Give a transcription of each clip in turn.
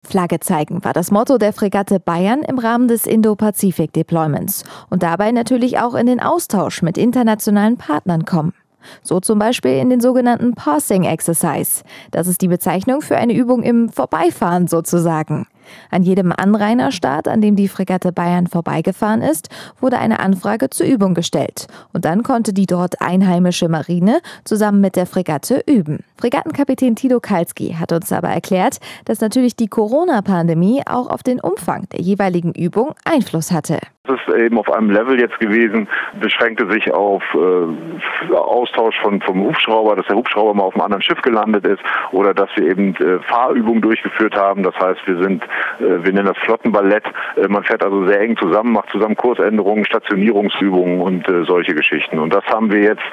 Flagge zeigen war das Motto der Fregatte Bayern im Rahmen des Indo-Pazifik-Deployments und dabei natürlich auch in den Austausch mit internationalen Partnern kommen. So zum Beispiel in den sogenannten Passing Exercise. Das ist die Bezeichnung für eine Übung im Vorbeifahren sozusagen. An jedem Anrainerstaat, an dem die Fregatte Bayern vorbeigefahren ist, wurde eine Anfrage zur Übung gestellt. Und dann konnte die dort einheimische Marine zusammen mit der Fregatte üben. Fregattenkapitän Thilo Kalski hat uns aber erklärt, dass natürlich die Corona-Pandemie auch auf den Umfang der jeweiligen Übung Einfluss hatte. Das ist eben auf einem Level jetzt gewesen, beschränkte sich auf Austausch vom Hubschrauber, dass der Hubschrauber mal auf einem anderen Schiff gelandet ist oder dass wir eben Fahrübungen durchgeführt haben. Das heißt, wir nennen das Flottenballett. Man fährt also sehr eng zusammen, macht zusammen Kursänderungen, Stationierungsübungen und solche Geschichten. Und das haben wir jetzt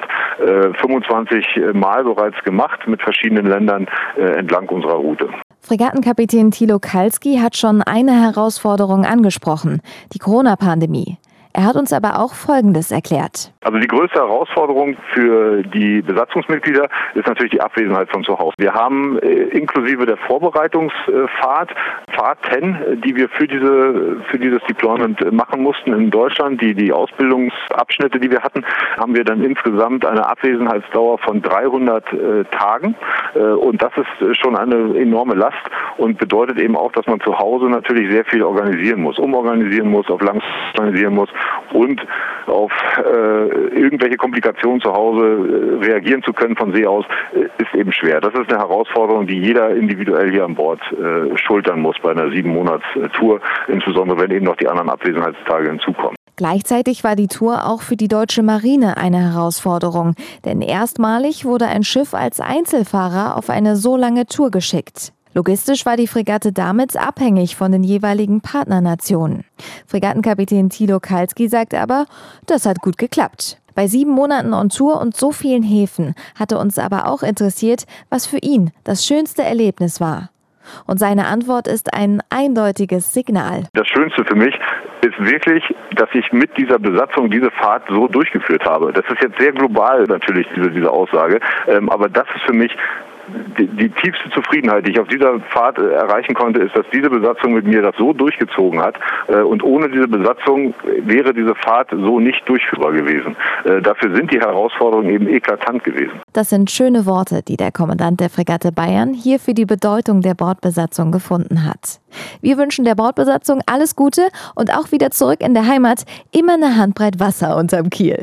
25 Mal bereits gemacht mit verschiedenen Ländern entlang unserer Route. Fregattenkapitän Thilo Kalski hat schon eine Herausforderung angesprochen, die Corona-Pandemie. Er hat uns aber auch Folgendes erklärt. Also die größte Herausforderung für die Besatzungsmitglieder ist natürlich die Abwesenheit von zu Hause. Wir haben inklusive der Vorbereitungsfahrt, Fahrten, die wir für dieses Deployment machen mussten in Deutschland, die Ausbildungsabschnitte, die wir hatten, haben wir dann insgesamt eine Abwesenheitsdauer von 300 Tagen. Und das ist schon eine enorme Last und bedeutet eben auch, dass man zu Hause natürlich sehr viel organisieren muss, umorganisieren muss, auf Lang organisieren muss und auf irgendwelche Komplikationen zu Hause reagieren zu können von See aus, ist eben schwer. Das ist eine Herausforderung, die jeder individuell hier an Bord schultern muss bei einer 7-Monats-Tour, insbesondere wenn eben noch die anderen Abwesenheitstage hinzukommen. Gleichzeitig war die Tour auch für die deutsche Marine eine Herausforderung, denn erstmalig wurde ein Schiff als Einzelfahrer auf eine so lange Tour geschickt. Logistisch war die Fregatte damit abhängig von den jeweiligen Partnernationen. Fregattenkapitän Thilo Kalski sagt aber, das hat gut geklappt. Bei 7 Monaten on Tour und so vielen Häfen hatte uns aber auch interessiert, was für ihn das schönste Erlebnis war. Und seine Antwort ist ein eindeutiges Signal. Das Schönste für mich ist wirklich, dass ich mit dieser Besatzung diese Fahrt so durchgeführt habe. Das ist jetzt sehr global natürlich, diese Aussage, aber das ist für mich die tiefste Zufriedenheit, die ich auf dieser Fahrt erreichen konnte, ist, dass diese Besatzung mit mir das so durchgezogen hat. Und ohne diese Besatzung wäre diese Fahrt so nicht durchführbar gewesen. Dafür sind die Herausforderungen eben eklatant gewesen. Das sind schöne Worte, die der Kommandant der Fregatte Bayern hier für die Bedeutung der Bordbesatzung gefunden hat. Wir wünschen der Bordbesatzung alles Gute und auch wieder zurück in der Heimat immer eine Handbreit Wasser unterm Kiel.